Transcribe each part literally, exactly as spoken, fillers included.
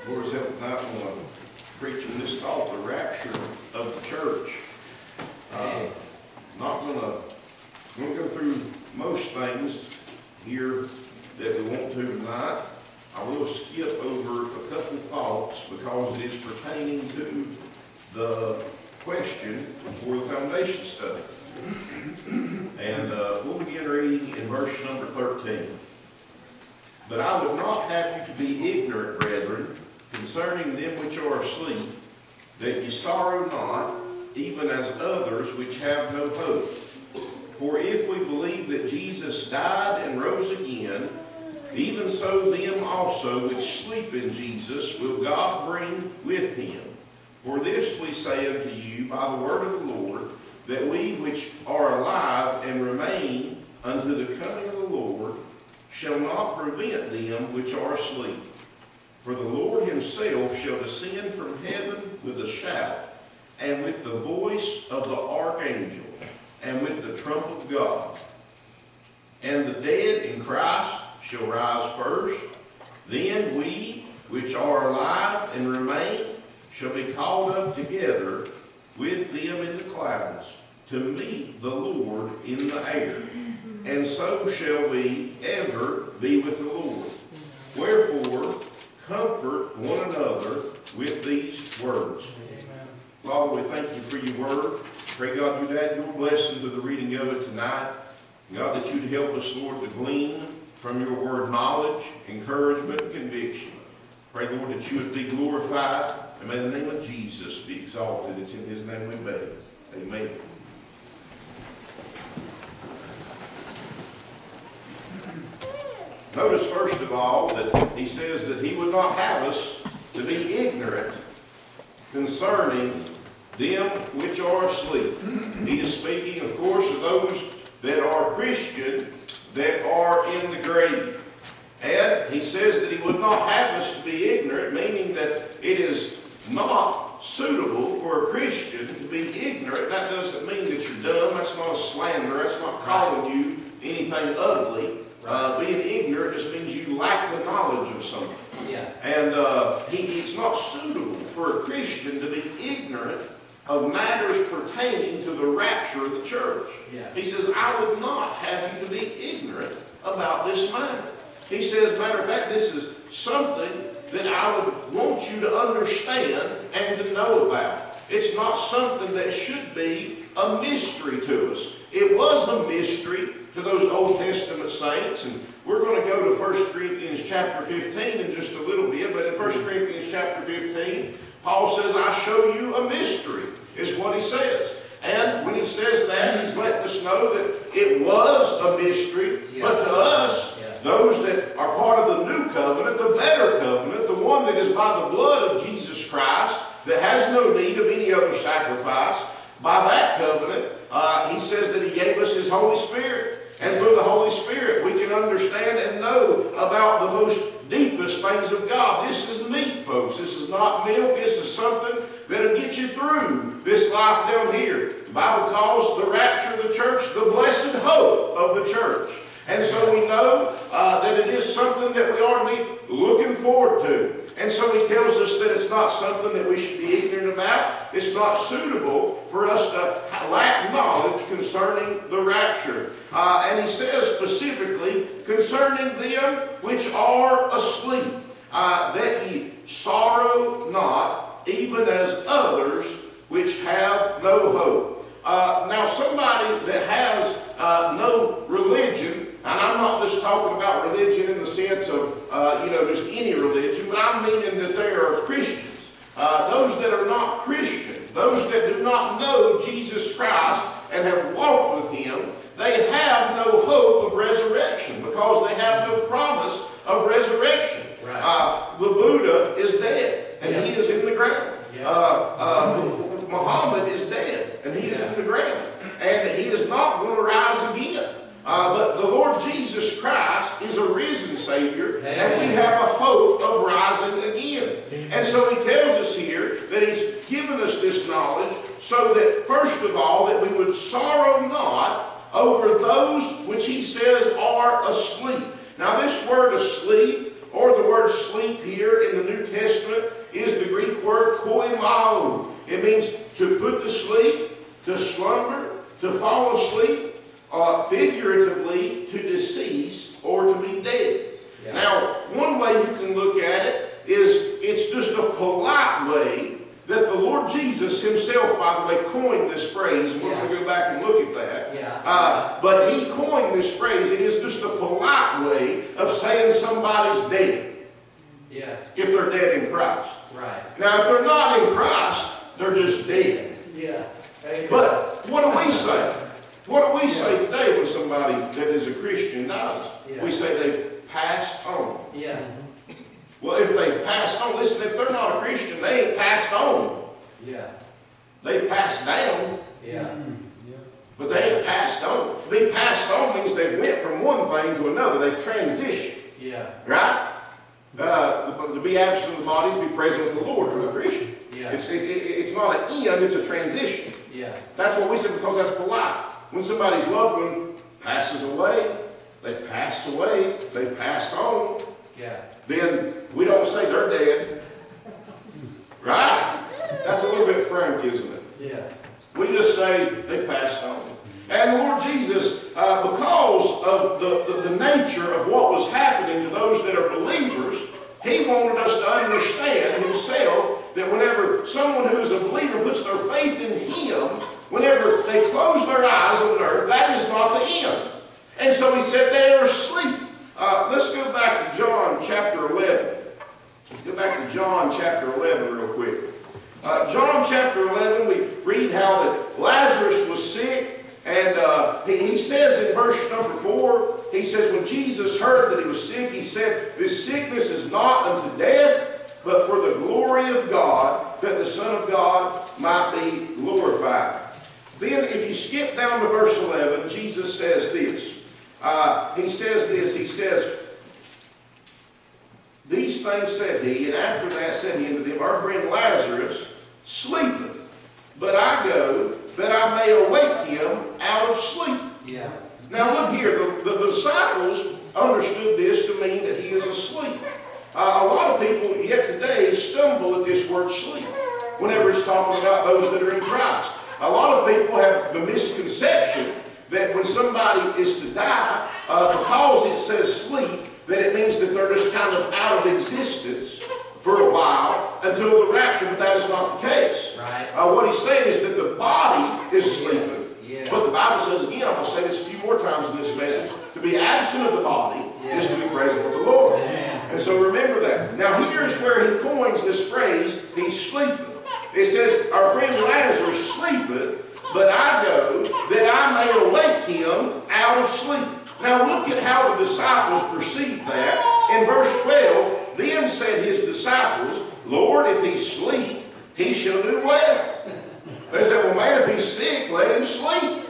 Lord's help tonight, I'm going to preach on this thought, the rapture of the church. Uh, not going to going to go through most things here that we want to tonight. I will skip over a couple thoughts because it is pertaining to the question for the foundation study. And uh, we'll begin reading in verse number thirteen. But I would not have you to be ignorant, brethren, concerning them which are asleep, that ye sorrow not, even as others which have no hope. For if we believe that Jesus died and rose again, even so them also which sleep in Jesus will God bring with him. For this we say unto you by the word of the Lord, that we which are alive and remain unto the coming of the Lord shall not prevent them which are asleep. For the Lord himself shall descend from heaven with a shout, and with the voice of the archangel, and with the trump of God. And the dead in Christ shall rise first. Then we which are alive and remain shall be called up together with them in the clouds to meet the Lord in the air. And so shall we ever be with the Lord. Wherefore, comfort one another with these words. Father, we thank you for your word. Pray, God, you'd add your blessing to the reading of it tonight. God, that you'd help us, Lord, to glean from your word knowledge, encouragement, and conviction. Pray, Lord, that you would be glorified. And may the name of Jesus be exalted. It's in his name we beg. Amen. Notice, first of all, that he says that he would not have us to be ignorant concerning them which are asleep. He is speaking, of course, of those that are Christian that are in the grave. And he says that he would not have us to be ignorant, meaning that it is not suitable for a Christian to be ignorant. That doesn't mean that you're dumb. That's not a slander. That's not calling you anything ugly. Uh, being ignorant just means you lack the knowledge of something. Yeah. And uh, he, it's not suitable for a Christian to be ignorant of matters pertaining to the rapture of the church. Yeah. He says, I would not have you to be ignorant about this matter. He says, matter of fact, this is something that I would want you to understand and to know about. It's not something that should be a mystery to us. It was a mystery to those Old Testament saints, and we're going to go to First Corinthians chapter fifteen in just a little bit, but in First Corinthians chapter fifteen, Paul says, I show you a mystery, is what he says. And when he says that, he's letting us know that it was a mystery, yeah. But to us, yeah. Those that are part of the new covenant, the better covenant, the one that is by the blood of Jesus Christ, that has no need of any other sacrifice, by that covenant, uh, he says that he gave us his Holy Spirit. And through the Holy Spirit, we can understand and know about the most deepest things of God. This is meat, folks. This is not milk. This is something that'll get you through this life down here. The Bible calls the rapture of the church the blessed hope of the church. And so we know uh, that it is something that we ought to be looking forward to. And so he tells us that it's not something that we should be ignorant about. It's not suitable for us to lack knowledge concerning the rapture. Uh, and he says specifically, concerning them which are asleep, uh, that ye sorrow not, even as others which have no hope. Uh, now somebody that has uh, no religion, and I'm not just talking about religion in the sense of, uh, you know, just any religion, but I'm meaning that they are Christians. Uh, those that are not Christian, those that do not know Jesus Christ and have walked with him, they have no hope of resurrection because they have no promise of resurrection. Right. Uh, the Buddha is dead, and yeah. He is in the ground. Yeah. Uh, uh, Muhammad is dead, and he is yeah. in the ground. And he is not going to rise again. Uh, but the Lord Jesus Christ is a risen Savior, Amen. And we have a hope of rising again. Amen. And so he tells us here that he's given us this knowledge so that, first of all, that we would sorrow not over those which he says are asleep. Now this word asleep or the word sleep here in the New Testament, is the Greek word koimao. It means to put to sleep, to slumber, to fall asleep, uh, figuratively to decease or to be dead. Yeah. Now, one way you can look at it is it's just a polite way that the Lord Jesus himself, by the way, coined this phrase, and we're yeah. going to go back and look at that. Yeah. Uh, but he coined this phrase. It is just a polite way of saying somebody's dead. Yeah. If they're dead in Christ. Right. Now, if they're not in Christ, they're just dead. Yeah. Amen. But what do we say? What do we yeah. say today when somebody that is a Christian dies? Yeah. We say they've passed on. Yeah. Well, if they've passed on, listen, if they're not a Christian, they ain't passed on. Yeah. They've passed down. Yeah. But they ain't passed on. To be passed on means they've went from one thing to another. They've transitioned. Yeah. Right? Uh, to be absent of the body is to be present with the Lord for the Christian. Yeah. It's, it, it, it's not an end, it's a transition. Yeah. That's what we say because that's polite. When somebody's loved one passes away, they pass away, they pass on. Yeah. Then we don't say they're dead. Right? That's a little bit frank, isn't it? Yeah. We just say they passed on. And the Lord Jesus, uh, because of the, the, the nature of what was happening to those that are believers, he wanted us to understand himself that whenever someone who is a believer puts their faith in him, whenever they close their eyes on earth, that is not the end. And so he said they are asleep. Uh, let's go back to John chapter eleven. Let's go back to John chapter eleven real quick. Uh, John chapter eleven, we read how that Lazarus was sick, and uh, he, he says in verse number four, he says, when Jesus heard that he was sick, he said, this sickness is not unto death, but for the glory of God, that the Son of God might be glorified. Then if you skip down to verse eleven, Jesus says this. Uh, he says this, he says, these things said he, and after that said he unto them, our friend Lazarus sleepeth, but I go that I may awake him out of sleep. Yeah. Now look here, the, the, the disciples understood this to mean that he is asleep. Uh, a lot of people yet today stumble at this word sleep whenever it's talking about those that are in Christ. A lot of people have the misconception that when somebody is to die, uh, because it says sleep, that it means that they're just kind of out of existence for a while until the rapture, but that is not the case. Right. Uh, what he's saying is that the body is sleeping. Yes. Yes. But the Bible says, again, I'm going to say this a few more times in this message, to be absent of the body yes. is to be present with the Lord. Amen. And so remember that. Now here's where he coins this phrase, he's sleeping. It says, our friend Lazarus sleepeth, but I go that I may awake him out of sleep. Now look at how the disciples perceived that. In verse twelve, then said his disciples, Lord, if he sleep, he shall do well. They said, well, man, if he's sick, let him sleep.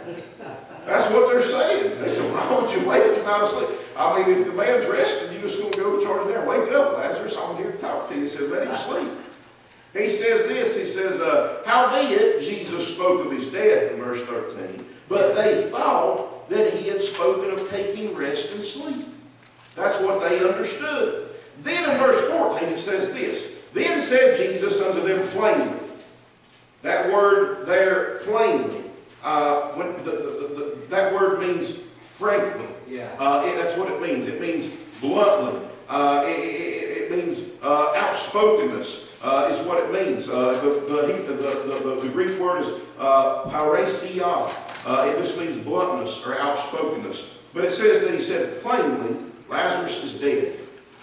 That's what they're saying. They said, why would you wake him out of sleep? I mean, if the man's resting, you just going to go charge there. Wake up, Lazarus. I'm here to talk to you. He said, let him sleep. He says this, he says, uh, howbeit Jesus spoke of his death in verse thirteen, but they thought that he had spoken of taking rest and sleep. That's what they understood. Then in verse fourteen it says this, then said Jesus unto them plainly. That word there, plainly, uh, when the, the, the, the, that word means frankly. Yeah. Uh, it, that's what it means. It means bluntly. Uh, it, it, it means uh, outspokenness. Uh, is what it means. Uh, the, the, the, the, the Greek word is uh, parousia. Uh, it just means bluntness or outspokenness. But it says that he said plainly, Lazarus is dead.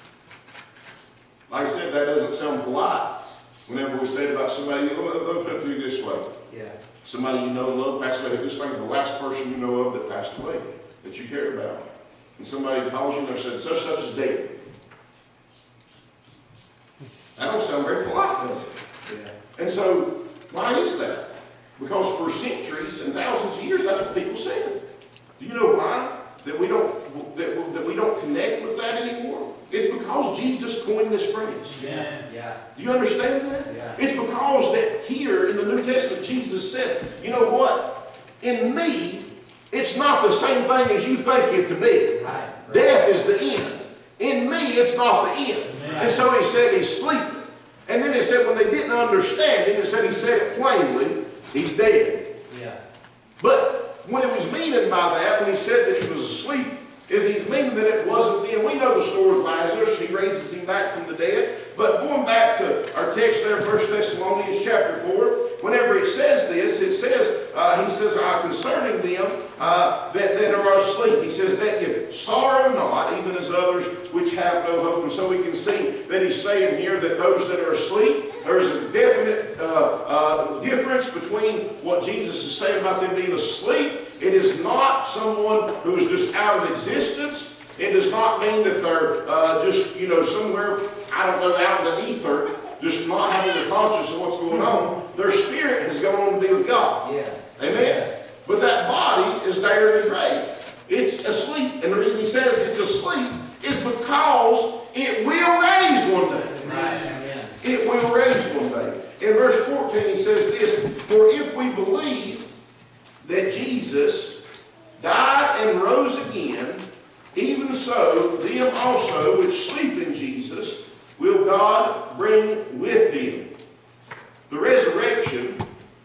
Like I said, that doesn't sound polite. Whenever we say it about somebody, let me put it to you this way. Yeah. Somebody you know love passed away. Just think of the last person you know of that passed away, that you cared about. And somebody calls you and they said, such such is dead. That don't sound very polite, does it? Yeah. And so, why is that? Because for centuries and thousands of years, that's what people said. Do you know why? That we don't that, that we don't connect with that anymore? It's because Jesus coined this phrase. Yeah. Yeah. Do you understand that? Yeah. It's because that here in the New Testament, Jesus said, you know what? In me, it's not the same thing as you think it to be. Right. Right. Death is the end. In me, it's not the end. And so he said he's sleeping. And then it said when they didn't understand him, it said he said it plainly, he's dead. Yeah. But what it was meaning by that, when he said that he was asleep, is he's meaning that it wasn't the end. We know the story of Lazarus. He raises him back from the dead. But going back to our text there, First Thessalonians chapter four, whenever it says this, it says, uh, he says, uh, concerning them uh, that, that are asleep. He says that you sorrow not, even as others which have no hope. And so we can see that he's saying here that those that are asleep, there's a definite uh, uh, difference between what Jesus is saying about them being asleep. It is not someone who is just out of existence. It does not mean that they're uh, just, you know, somewhere, I don't know, out in the ether, just not having the conscience of what's going on. Their spirit has gone on to be with God. Yes. Amen? Yes. But that body is there in the grave. It's asleep. And the reason he says it's asleep is because it will raise one day. Right. Amen. It will raise one day. In verse fourteen he says this, for if we believe that Jesus died and rose again, even so, them also which sleep in Jesus will God bring with him. The resurrection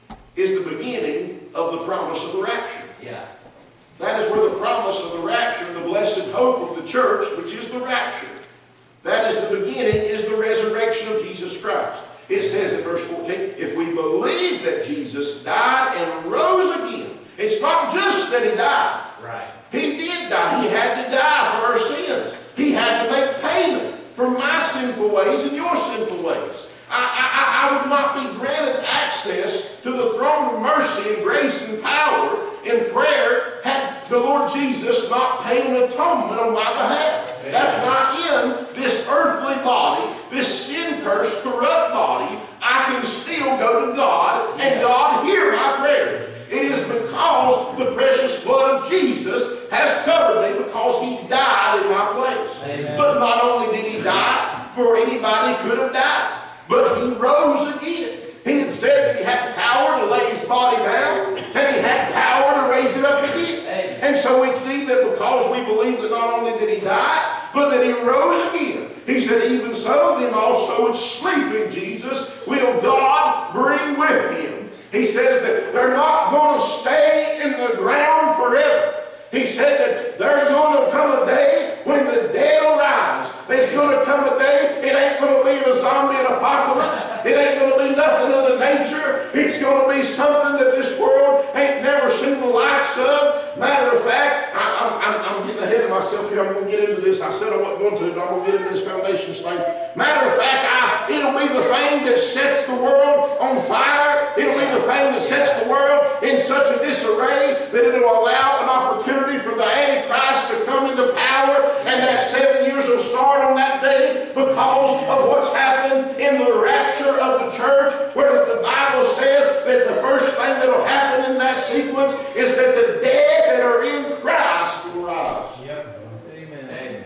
is the beginning of the promise of the rapture. Yeah. That is where the promise of the rapture, the blessed hope of the church, which is the rapture, that is the beginning, is the resurrection of Jesus Christ. It says in verse fourteen, if we believe that Jesus died and rose again, it's not just that he died. Right. He did die. He had to die for our sins. He had to make payment for my sinful ways and your sinful ways. I, I, I would not be granted access to the throne of mercy and grace and power in prayer had the Lord Jesus not paid an atonement on my behalf. Amen. That's why in this earthly body, this sin-cursed, corrupt body, I can still go to God and God hear my prayers. It is because the precious blood of Jesus has covered me, because he died in my place. Amen. But not only did he die, for anybody could have died, but he rose again. He had said that he had power to lay his body down, and he had power to raise it up again. Amen. And so we see that because we believe that not only did he die, but that he rose again. He said, even so, them also which sleep in Jesus will God bring with him. He says that they're not going to stay in the ground forever. He said that there's going to come a day when the dead will rise. There's going to come a day, it ain't going to be a zombie apocalypse. It ain't going to be nothing of the nature. It's going to be something that this world ain't never seen the likes of. Matter of fact, I, I'm, I'm, I'm getting ahead of myself here. I'm going to get into this. I said I wasn't going to, but I'm going to get into this foundation thing. Matter of fact, I, it'll be the thing that sets the world on fire. It'll be the thing that sets the world in such a disarray that it'll allow an opportunity for the Antichrist to come into power, and that seven years will start on that day because of what's happened in the rapture of the church, where the Bible says that the first thing that will happen in that sequence is that the dead that are in Christ will rise. Yep. Amen. Amen.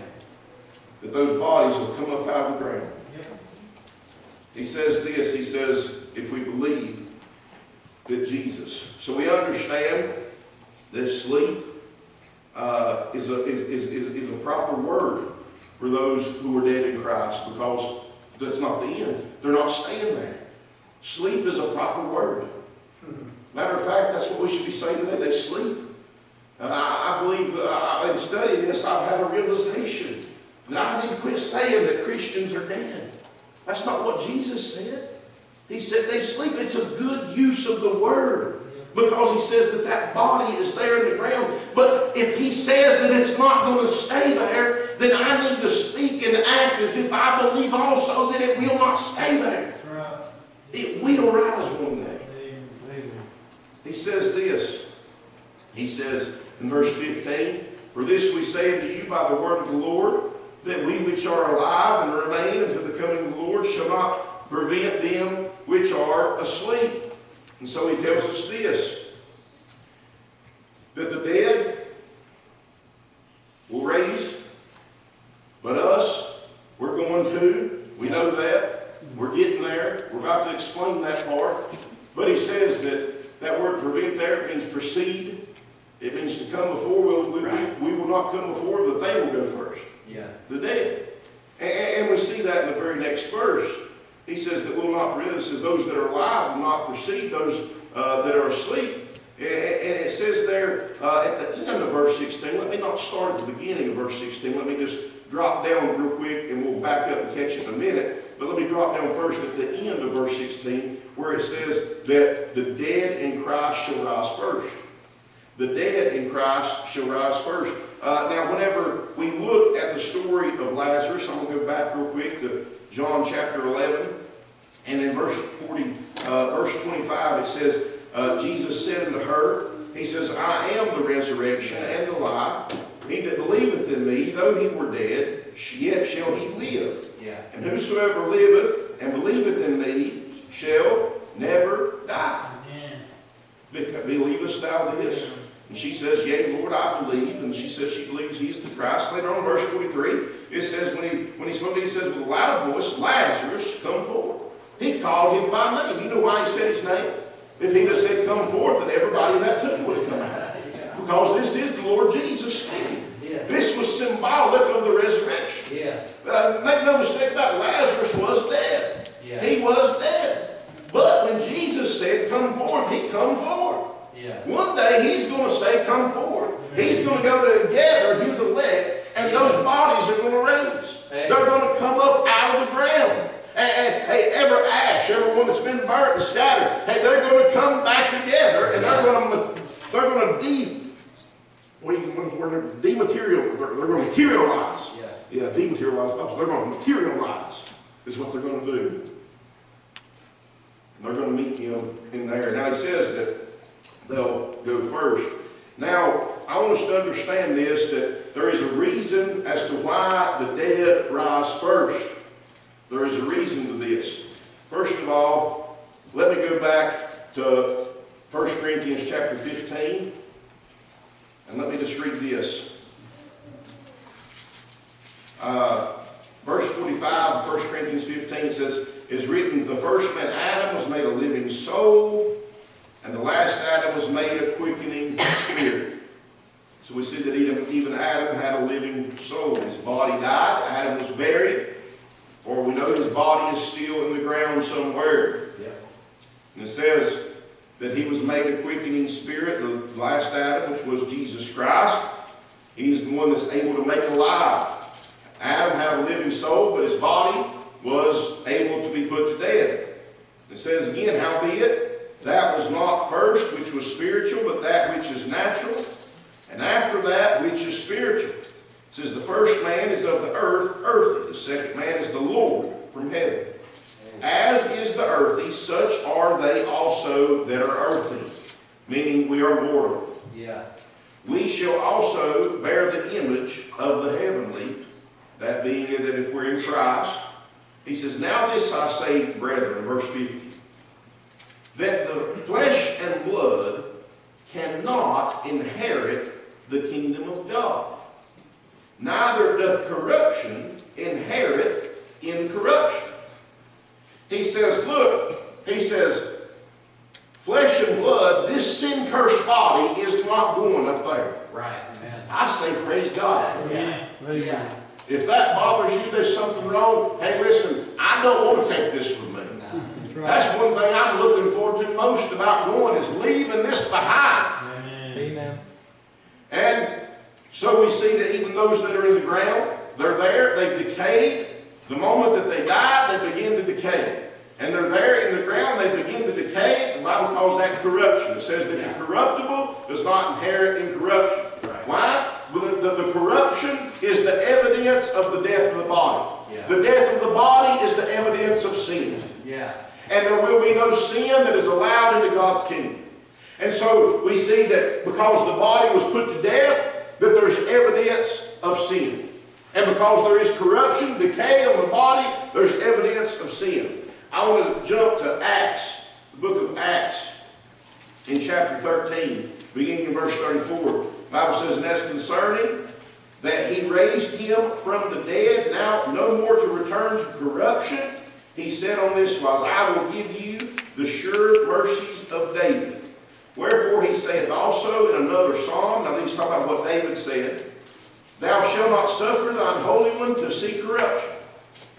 That those bodies will come up out of the ground. Yep. He says this, he says, if we believe that Jesus. So we understand that sleep uh, is, a, is, is, is, is a proper word for those who are dead in Christ, because that's not the end. They're not staying there. Sleep is a proper word. Matter of fact, that's what we should be saying today. They sleep. Uh, I, I believe uh, in studying this, I've had a realization that I need to quit saying that Christians are dead. That's not what Jesus said. He said they sleep. It's a good use of the word, because he says that that body is there in the ground. But if he says that it's not going to stay there, then I need to speak and act as if I believe also that it will not stay there. It will rise one day. He says this. He says in verse fifteen, for this we say unto you by the word of the Lord, that we which are alive and remain until the coming of the Lord shall not prevent them which are asleep. And so he tells us this, that the dead will raise, but us, we're going to. We know that. We're getting there. We're about to explain that part. But he says that that word prevent there means precede. It means to come before. We, we, Right. we, we will not come before, but they will go first. Yeah. The dead. that in the very next verse. He says that will not, it says those that are alive will not precede those uh, that are asleep. And it says there uh, at the end of verse sixteen, let me not start at the beginning of verse sixteen, let me just drop down real quick and we'll back up and catch it in a minute. But let me drop down first at the end of verse sixteen where it says that the dead in Christ shall rise first. The dead in Christ shall rise first. Uh, now whenever we look at the story of Lazarus, I'm going to go back real quick to John chapter eleven. And in verse forty, uh, verse twenty-five it says, uh, Jesus said unto her, he says, I am the resurrection and the life. He that believeth in me, though he were dead, yet shall he live. Yeah. And whosoever liveth and believeth in me shall never die. Amen. Believest thou this? And she says, yea, Lord, I believe. And she says she believes he's the Christ. Later on, verse forty-three, it says, when he when he spoke, he says with a loud voice, Lazarus, come forth. He called him by name. You know why he said his name? If he'd have said, come forth, then everybody in that tomb would have come out. Because this is the Lord Jesus speaking. Yes. This was symbolic of the resurrection. Yes. Uh, make no mistake about it, Lazarus was dead. Yeah. He was dead. But when Jesus said, come forth, he come forth. Yeah. One day he's going to say, come forth. He's going to go to gather his elect, and yes. those bodies are going to raise. Amen. They're going to come up out of the ground. And, and hey, every ash, everyone that's been burnt and scattered, hey, they're going to come back together, and yeah. they're going to they're going to de what do you word dematerial they're, they're going to materialize. Yeah, yeah, dematerialize. They're going to materialize is what they're going to do. And they're going to meet him in there. Now he says that they'll go first. Now I want us to understand this, that there is a reason as to why the dead rise first. There is a reason to this. First of all, let me go back to First Corinthians chapter fifteen. And let me just read this. Uh, verse forty-five of First Corinthians fifteen says, is written, the first man Adam was made a living soul, and the last Adam was made a quickening spirit. So we see that even, even Adam had a living soul. His body died. Adam was buried. For we know his body is still in the ground somewhere. Yeah. And it says that he was made a quickening spirit, the last Adam, which was Jesus Christ. He's the one that's able to make alive. Adam had a living soul, but his body was able to be put to death. It says again, howbeit, that was not first which was spiritual, but that which is natural, and after that which is spiritual. It says the first man is of the earth, earthy. The second man is the Lord from heaven. As is the earthy, such are they also that are earthy. Meaning we are mortal. Yeah. We shall also bear the image of the heavenly. That being that if we're in Christ. He says, now this I say, brethren, verse fifty. That the flesh and blood cannot inherit the kingdom of God. Neither doth corruption inherit incorruption. He says, look, he says, flesh and blood, this sin-cursed body is not going up there. Right, amen. I say praise God. Yeah. Yeah. If that bothers you, there's something wrong. Hey, listen, I don't want to take this with me. No. That's, right. That's one thing I'm looking forward to most about going is leaving this behind. Amen. Amen. And so we see that even those that are in the ground, they're there, they've decayed. The moment that they die, they begin to decay. And they're there in the ground, they begin to decay. The Bible calls that corruption. It says that yeah. the corruptible does not inherit incorruption. Right. Why? Well, the, the, the corruption is the evidence of the death of the body. Yeah. The death of the body is the evidence of sin. Yeah. And there will be no sin that is allowed into God's kingdom. And so we see that because the body was put to death, that there's evidence of sin. And because there is corruption, decay on the body, there's evidence of sin. I want to jump to Acts, the book of Acts, in chapter thirteen, beginning in verse thirty-four. The Bible says, and as concerning that he raised him from the dead, now no more to return to corruption, he said on this wise, I will give you the sure mercies of David. Wherefore he saith also in another psalm, now he's talking about what David said, thou shalt not suffer thine Holy One to see corruption.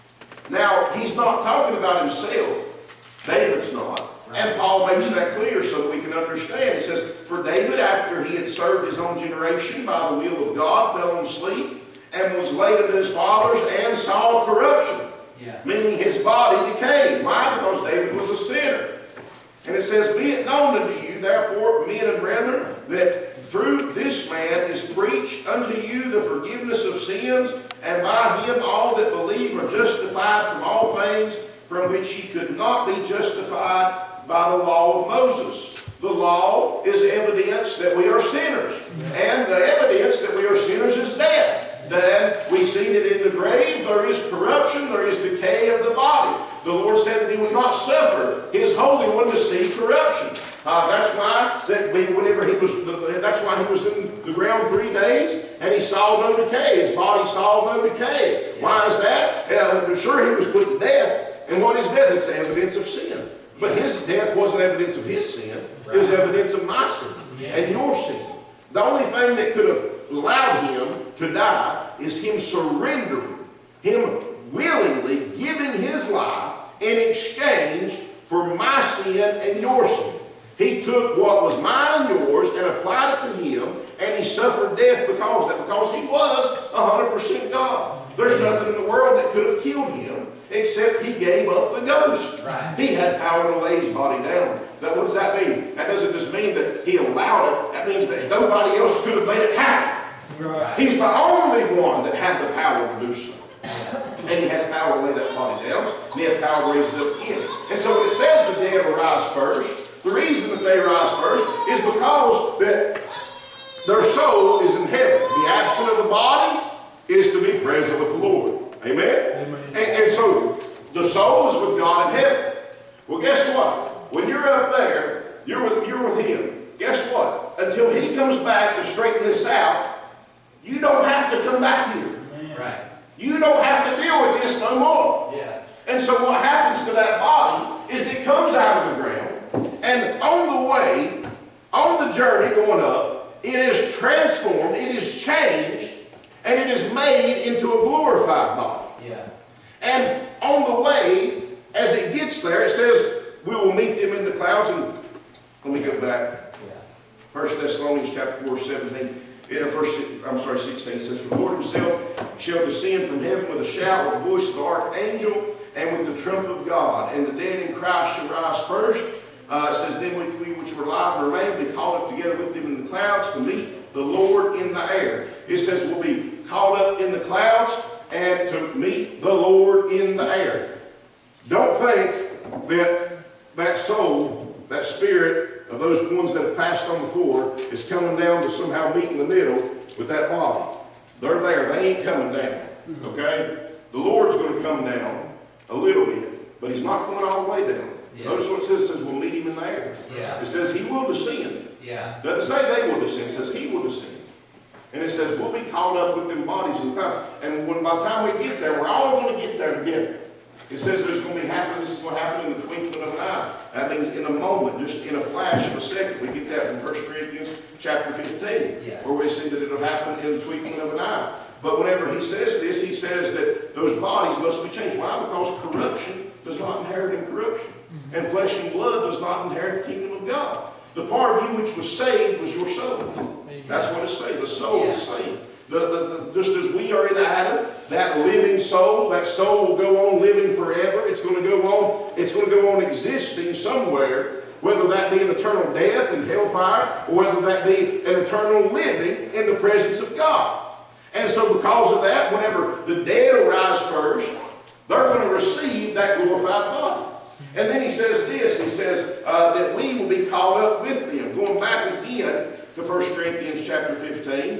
Now, he's not talking about himself. David's not. And Paul makes that clear so that we can understand. He says, for David, after he had served his own generation by the will of God, fell asleep and was laid unto his fathers and saw corruption. Yeah. Meaning his body decayed. Why? Because David was a sinner. And it says, be it known unto you, therefore, men and brethren, that through this man is preached unto you the forgiveness of sins, and by him all that believe are justified from all things from which ye could not be justified by the law of Moses. The law is evidence that we are sinners. And the evidence that we are sinners is death. Then we see that in the grave there is corruption, there is decay of the body. The Lord said that he would not suffer his Holy One to see corruption. Uh, that's why that we, whenever he was, that's why he was in the ground three days and he saw no decay. His body saw no decay. Why is that? Uh, sure, he was put to death. And what is death? It's evidence of sin. But his death wasn't evidence of his sin. It was evidence of my sin and your sin. The only thing that could have allowed him to die is him surrendering, him willingly giving his life in exchange for my sin and your sin. He took what was mine and yours and applied it to him, and he suffered death because of that, because he was one hundred percent God. There's nothing in the world that could have killed him except he gave up the ghost. Right. He had power to lay his body down. That, what does that mean? That doesn't just mean that he allowed it. That means that nobody else could have made it happen. Right. He's the only one that had the power to do so. And he had power to lay that body down. And he had power to raise it up again. And so when it says the dead arise first, the reason that they rise first is because that their soul is in heaven. The absence of the body is to be present with the Lord. Amen? Amen. And, and so the soul is with God in heaven. Well, guess what? When you're up there, you're with, you're with him. Guess what? Until he comes back to straighten this out, you don't have to come back here. Right. You don't have to deal with this no more. Yeah. And so what happens to that body is it comes out of the ground, and on the way, on the journey going up, it is transformed, it is changed, and it is made into a glorified body. Yeah. And on the way, as it gets there, it says, we will meet them in the clouds. And let me go back. Yeah. First Thessalonians chapter four, seventeen. Yeah, verse, I'm sorry, sixteen says, for the Lord himself shall descend from heaven with a shout, with the voice of the archangel, and with the trump of God. And the dead in Christ shall rise first. Uh, it says, then we which were alive and remain be called up together with them in the clouds to meet the Lord in the air. It says we'll be called up in the clouds and to meet the Lord in the air. Don't think that that soul, that spirit of those ones that have passed on before is coming down to somehow meet in the middle with that body. They're there. They ain't coming down. Okay? The Lord's going to come down a little bit, but he's not coming all the way down. Yeah. Notice what it says. It says we'll meet him in the air. Yeah. It says he will descend. Yeah. Doesn't say they will descend. It says he will descend. And it says we'll be caught up with them bodies in the clouds. And when, by the time we get there, we're all going to get there together. It says there's going to be happening. This is going to happen in the twinkling of an eye. That means in a moment, just in a flash of a second. We get that from First Corinthians chapter fifteen, yeah. where we see that it'll happen in the twinkling of an eye. But whenever he says this, he says that those bodies must be changed. Why? Because corruption does not inherit in corruption. Mm-hmm. And flesh and blood does not inherit the kingdom of God. The part of you which was saved was your soul. Amen. That's what it's saying. The soul yeah. is saved. The, the, the, just as we are in Adam, that living soul, that soul will go on living forever. It's going to go on, it's going to go on existing somewhere, whether that be an eternal death in hellfire, or whether that be an eternal living in the presence of God. And so because of that, whenever the dead arise first, they're going to receive that glorified body. And then he says this, he says uh, that we will be caught up with them. Going back again to First Corinthians chapter fifteen.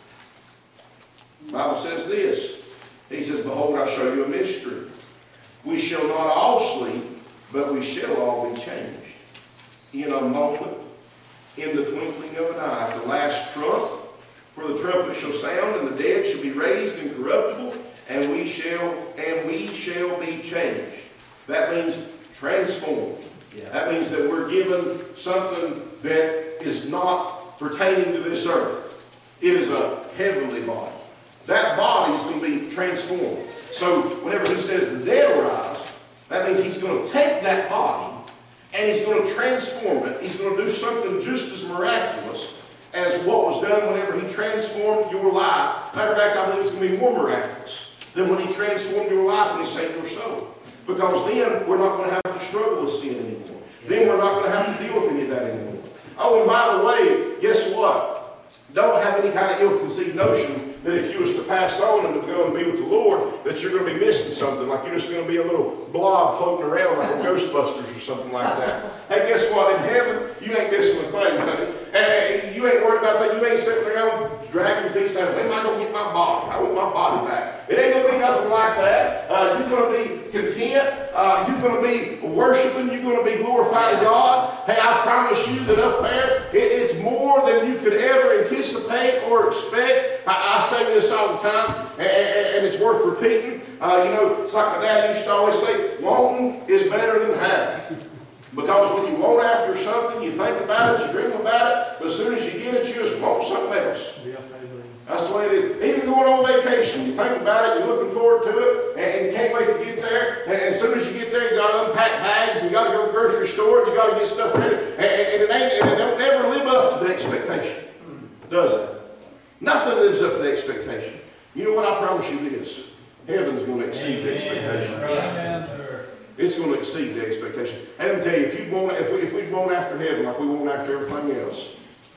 The Bible says this. He says, behold, I show you a mystery. We shall not all sleep, but we shall all be changed. In a moment, in the twinkling of an eye, at the last trump, for the trumpet shall sound, and the dead shall be raised incorruptible, and we shall, and we shall be changed. That means transformed. Yeah. That means that we're given something that is not pertaining to this earth. It is a heavenly body. that body is going to be transformed. So whenever he says the dead will rise, that means he's going to take that body and he's going to transform it. He's going to do something just as miraculous as what was done whenever he transformed your life. Matter of fact, I believe it's going to be more miraculous than when he transformed your life and he saved your soul. Because then we're not going to have to struggle with sin anymore. Then we're not going to have to deal with any of that anymore. Oh, and by the way, guess what? Don't have any kind of ill-conceived notion that if you was to pass on and to go and be with the Lord, that you're going to be missing something, like you're just going to be a little blob floating around like a Ghostbusters or something like that. Hey, guess what? In heaven, you ain't missing a thing, honey. And you ain't worried about that. You ain't sitting around dragging your feet saying, when am I going to get my body? I want my body back. It ain't going to be nothing like that. Uh, you're going to be content. Uh, you're going to be worshiping. You're going to be glorifying God. Hey, I promise you that up there, it, it's more than you could ever anticipate or expect. I, I say this all the time, and, and it's worth repeating. Uh, you know, it's like my dad used to always say, wanting is better than having. Because when you want after something, you think about it, you dream about it, but as soon as you get it, you just want something else. That's the way it is. Even going on vacation, you think about it, you're looking forward to it, and you can't wait to get there. And as soon as you get there, you got to unpack bags, and you got to go to the grocery store, and you got to get stuff ready. And, and it ain't, and it don't never live up to the expectation, does it? Nothing lives up to the expectation. You know what? I promise you this: heaven's going to exceed the expectation. Amen. It's going to exceed the expectation. And let me tell you, if you want, if we, if we'd want after heaven like we want after everything else,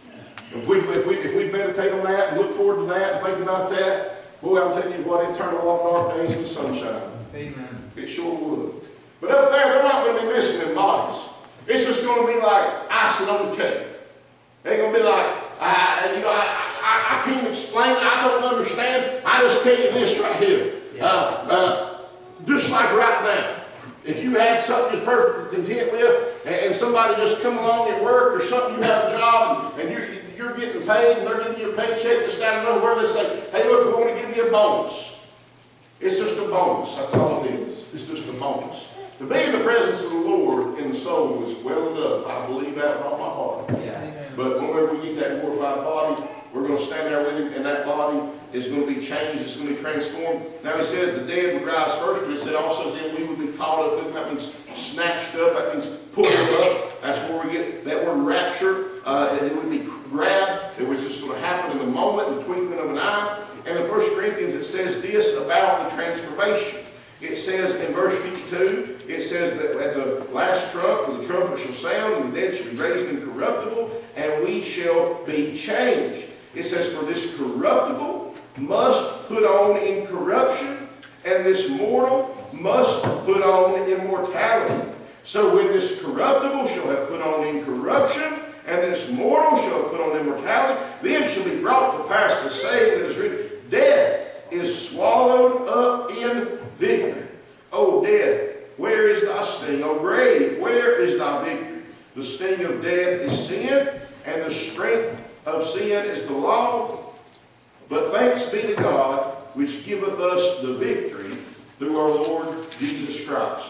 if we if we if we meditate on that and look forward to that and think about that, boy, I'm telling you what, it'd turn all dark days into sunshine. Amen. It sure would. But up there, they're not going to be missing their bodies. It's just going to be like icing on the cake. They're going to be like, I, you know, I, I, I can't explain it. I don't understand. I just tell you this right here. Yeah. Uh, uh, just like right now. If you had something you're perfectly content with, and, and somebody just come along at work, or something, you have a job, and, and you're, you're getting paid, and they're giving you a paycheck just out of nowhere, they say, hey, look, we want to give you a bonus. It's just a bonus. That's all it is. It's just a bonus. To be in the presence of the Lord in the soul is well enough. I believe that with all my heart. Yeah. But whenever we get that glorified body, we're going to stand there with him, and that body is going to be changed. It's going to be transformed. Now he says the dead would rise first, but he said also then we would be caught up with him. That means snatched up. That means pulled up. That's where we get that word rapture. Uh, it would be grabbed. It was just going to happen in the moment, in the twinkling of an eye. And in First Corinthians it says this about the transformation. It says in verse fifty-two, it says that at the last trump, the trumpet shall sound, and the dead shall be raised incorruptible, and we shall be changed. It says, for this corruptible must put on incorruption, and this mortal must put on immortality. So when this corruptible shall have put on incorruption, and this mortal shall have put on immortality, then shall be brought to pass the saying that is written, death is swallowed up in victory. O death, where is thy sting? O grave, where is thy victory? The sting of death is sin, and the strength of sin is the law. But thanks be to God, which giveth us the victory through our Lord Jesus Christ.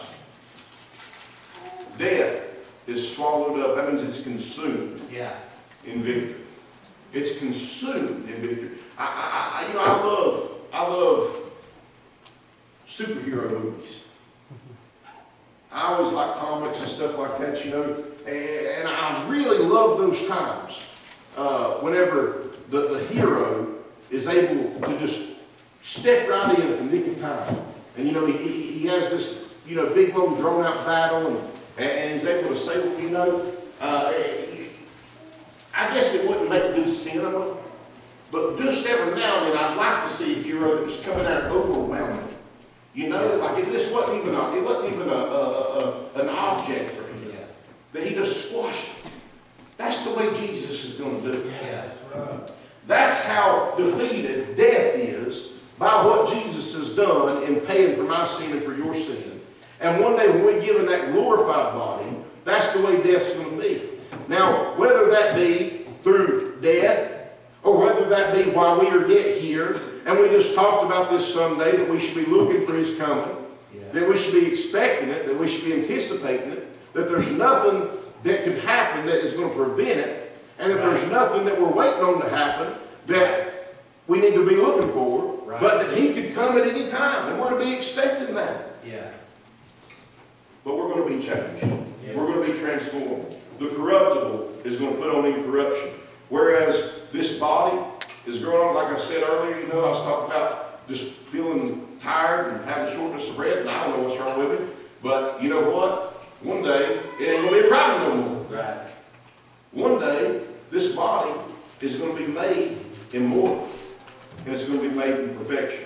Death is swallowed up. That means it's consumed Yeah. in victory. It's consumed in victory. I, I, you know, I love, I love superhero movies. I always like comics and stuff like that, you know, and I really love those times uh, whenever the, the hero is able to just step right in at the nick of time. And, you know, he, he, he has this, you know, big, long, drawn-out battle, and, and he's able to say, well, you know, uh, I guess it wouldn't make good cinema, but just every now and then I'd like to see a hero that was coming out overwhelming. You know, like if this wasn't even a, it wasn't even a, a, a, an object for him. Yeah. That he just squashed it. That's the way Jesus is going to do it. Yeah. That's right. That's how defeated death is by what Jesus has done in paying for my sin and for your sin. And one day when we're given that glorified body, that's the way death's going to be. Now, whether that be through death, or whether that be while we are yet here, and we just talked about this Sunday, that we should be looking for his coming, yeah. that we should be expecting it, that we should be anticipating it, that there's nothing that could happen that is going to prevent it, and that there's nothing that we're waiting on to happen that we need to be looking for. Right. But that he could come at any time, and we're to be expecting that. Yeah. But we're going to be changed. Yeah. We're going to be transformed. The corruptible is going to put on incorruption. Whereas this body is growing up, like I said earlier, you know, I was talking about just feeling tired and having shortness of breath, and I don't know what's wrong with me. But you know what? One day, it ain't going to be a problem no more. Right. One day, this body is going to be made immortal, and it's going to be made in perfection.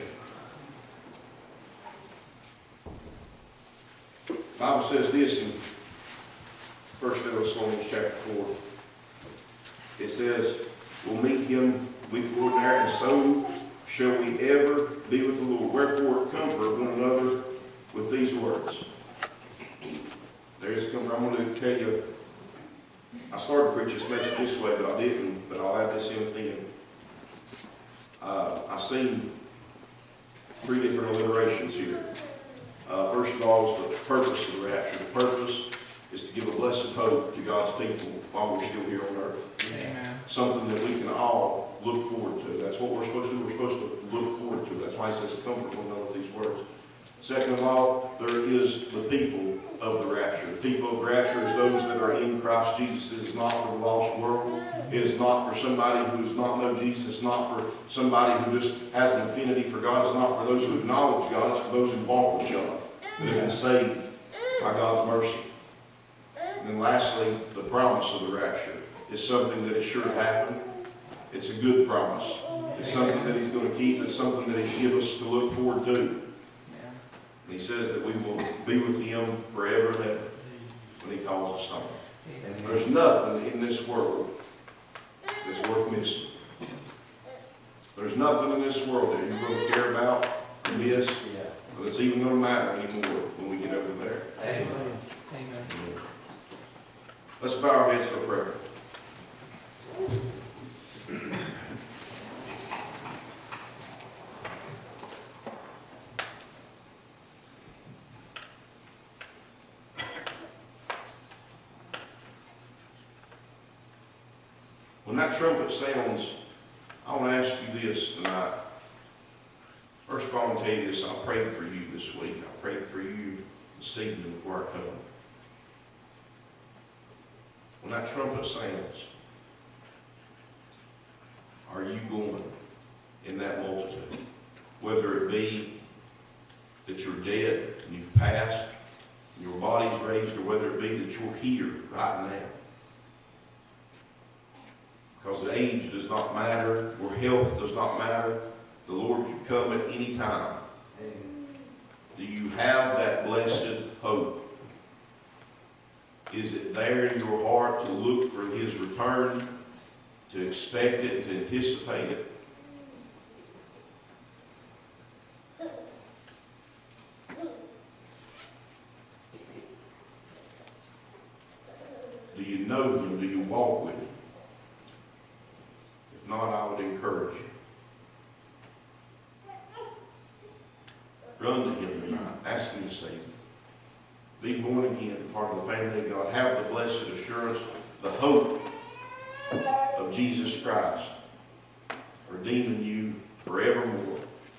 The Bible says this in First Thessalonians chapter four. It says, we'll meet him with the Lord there, and so shall we ever be with the Lord. Wherefore, comfort one another with these words. There's a comfort. I'm going to tell you, I started to preach this message this way, but I didn't, but I'll add this in thinking. Uh, I've seen three different alliterations here. Uh, first of all is the purpose of the rapture. The purpose is to give a blessed hope to God's people while we're still here on earth. Amen. Something that we can all look forward to. That's what we're supposed to do. We're supposed to look forward to. That's why he says comfort one another with these words. Second of all, there is the people of the rapture. The people of the rapture is those that are in Christ Jesus. It is not for the lost world. It is not for somebody who does not know Jesus. It's not for somebody who just has an affinity for God. It's not for those who acknowledge God. It's for those who walk with God, that have been saved by God's mercy. And then lastly, the promise of the rapture is something that is sure to happen. It's a good promise. It's something that he's going to keep. It's something that he's given us to look forward to. And he says that we will be with him forever and ever when he calls us home. There's nothing in this world that's worth missing. There's nothing in this world that you're going to care about or miss, but it's even going to matter anymore when we get over there. Amen. Amen. Let's bow our heads for prayer. When that trumpet sounds, I want to ask you this tonight. First of all, I want to tell you this. I prayed for you this week. I prayed for you this evening before I come. When that trumpet sounds, are you going in that multitude? Whether it be that you're dead and you've passed, and your body's raised, or whether it be that you're here right now. Because the age does not matter, or health does not matter. The Lord could come at any time. Do you have that blessed hope? Is it there in your heart to look for his return, to expect it, to anticipate it? Do you know him? Do you walk with him? If not, I would encourage you. Run to him tonight. Ask him to save you. Be born again, part of the family of God. Have the blessed assurance, the hope of Jesus Christ redeeming you forevermore.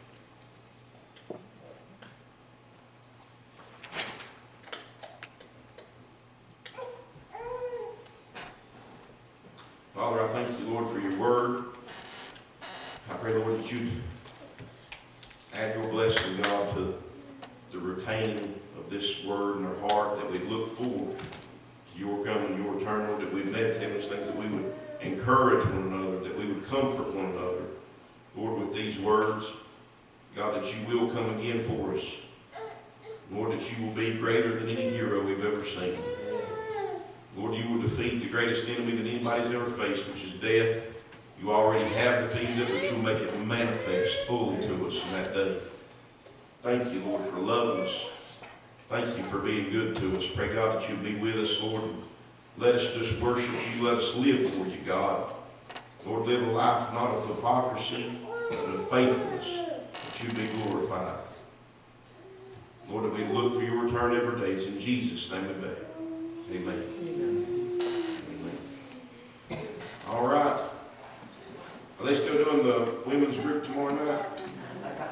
Father, I thank you, Lord, for your word. I pray, Lord, that you'd add your blessing, God, to the retaining of this word in our heart, that we look forward to your coming, your return, Lord, that we meditate on these things, that we would encourage one another, that we would comfort one another, Lord, with these words. God, that you will come again for us. Lord, that you will be greater than any hero we've ever seen. Lord, you will defeat the greatest enemy that anybody's ever faced, which is death. You already have defeated it, but you'll make it manifest fully to us in that day. Thank you, Lord, for loving us. Thank you for being good to us. Pray, God, that you'll be with us, Lord. Let us just worship you. Let us live for you, God. Lord, live a life not of hypocrisy, but of faithfulness, that you be glorified. Lord, that we look for your return every day. It's in Jesus' name we beg. Amen. Amen. Amen. All right. Are they still doing the women's group tomorrow night?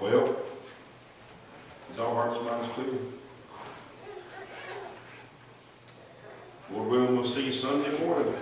Well, is all hearts and minds clear? Lord willing, we'll see you Sunday morning.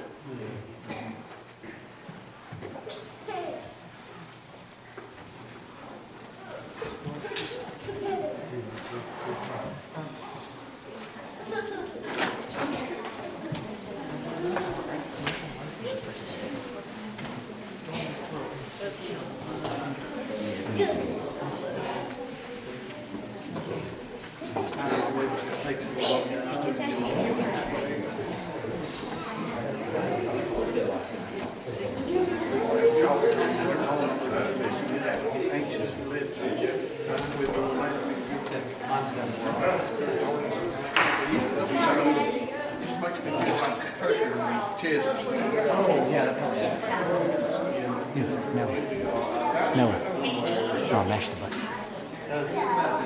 No. No. No, mash the button.